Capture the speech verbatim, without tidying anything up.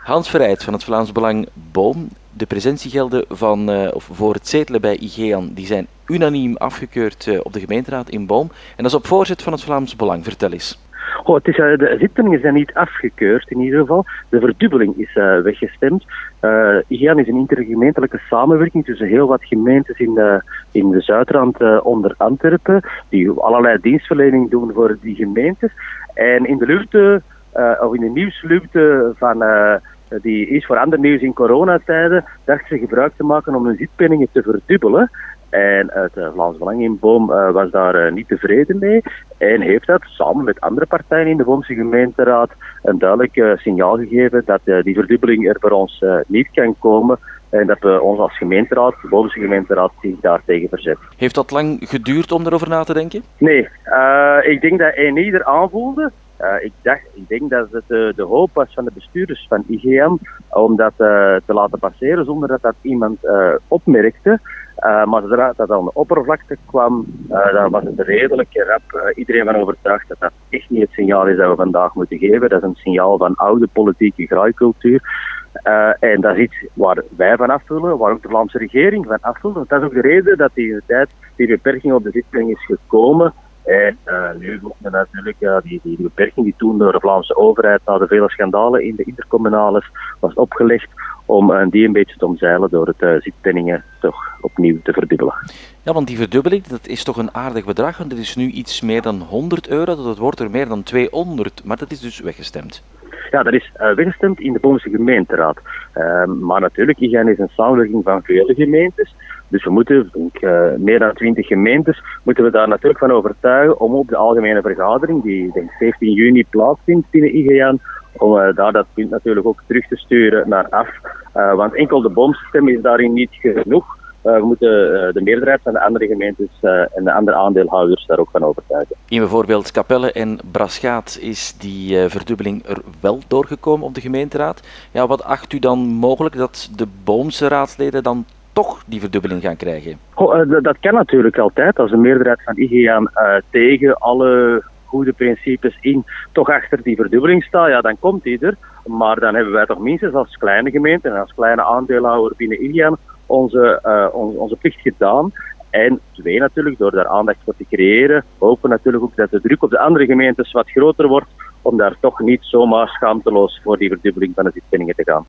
Hans Verrijd van het Vlaams Belang Boom. De presentiegelden van, uh, of voor het zetelen bij IGEAN die zijn unaniem afgekeurd uh, op de gemeenteraad in Boom. En dat is op voorzet van het Vlaams Belang. Vertel eens. Oh, het is, uh, de zittingen zijn niet afgekeurd in ieder geval. De verdubbeling is uh, weggestemd. Uh, IGEAN is een intergemeentelijke samenwerking tussen heel wat gemeentes in de, in de Zuidrand uh, onder Antwerpen, die allerlei dienstverlening doen voor die gemeentes. En in de luwte, uh, of in de nieuwsluwte van... Uh, die is voor ander nieuws in coronatijden, dachten ze gebruik te maken om hun zitpenningen te verdubbelen. En het uh, Vlaams Belang in Boom uh, was daar uh, niet tevreden mee en heeft dat samen met andere partijen in de Boomse gemeenteraad een duidelijk uh, signaal gegeven dat uh, die verdubbeling er voor ons uh, niet kan komen en dat we ons als gemeenteraad, de Boomse gemeenteraad, zich daartegen verzet. Heeft dat lang geduurd om erover na te denken? Nee, uh, ik denk dat een ieder aanvoelde. Uh, ik, dacht, ik denk dat het uh, de hoop was van de bestuurders van IGEAN om dat uh, te laten passeren zonder dat dat iemand uh, opmerkte. Uh, maar zodra dat aan de oppervlakte kwam, uh, dan was het redelijk rap uh, iedereen van overtuigd dat dat echt niet het signaal is dat we vandaag moeten geven. Dat is een signaal van oude politieke graaikultuur. Uh, en dat is iets waar wij van afvullen, waar ook de Vlaamse regering van afvult. Want dat is ook de reden dat die in de tijd die beperking op de zitting is gekomen. En uh, nu wordt er natuurlijk uh, die, die beperking die toen door de Vlaamse overheid na de vele schandalen in de intercommunales was opgelegd om uh, die een beetje te omzeilen door het uh, zitpenningen toch opnieuw te verdubbelen. Ja, want die verdubbeling, dat is toch een aardig bedrag, want het is nu iets meer dan honderd euro, dat wordt er meer dan tweehonderd, maar dat is dus weggestemd. Ja, dat is uh, weggestemd in de Boomse gemeenteraad. Uh, maar natuurlijk, IGEAN is een samenwerking van vele gemeentes. Dus we moeten, denk, uh, meer dan twintig gemeentes, moeten we daar natuurlijk van overtuigen om op de algemene vergadering, die denk zeventien juni plaatsvindt binnen IGEAN, om uh, daar dat punt natuurlijk ook terug te sturen naar af. Uh, want enkel de Boomse stem is daarin niet genoeg. Uh, we moeten uh, de meerderheid van de andere gemeentes uh, en de andere aandeelhouders daar ook van overtuigen. In bijvoorbeeld Capelle en Braschaat is die uh, verdubbeling er wel doorgekomen op de gemeenteraad. Ja, wat acht u dan mogelijk dat de Boomse raadsleden dan toch die verdubbeling gaan krijgen? Oh, uh, d- dat kan natuurlijk altijd als de meerderheid van IGEAN uh, tegen alle goede principes in toch achter die verdubbeling staat. Ja, dan komt die er. Maar dan hebben wij toch minstens als kleine gemeente en als kleine aandeelhouder binnen IGEAN onze, uh, on, onze plicht gedaan. En twee natuurlijk, door daar aandacht voor te creëren, hopen we natuurlijk ook dat de druk op de andere gemeentes wat groter wordt om daar toch niet zomaar schaamteloos voor die verdubbeling van de zitpenningen te gaan.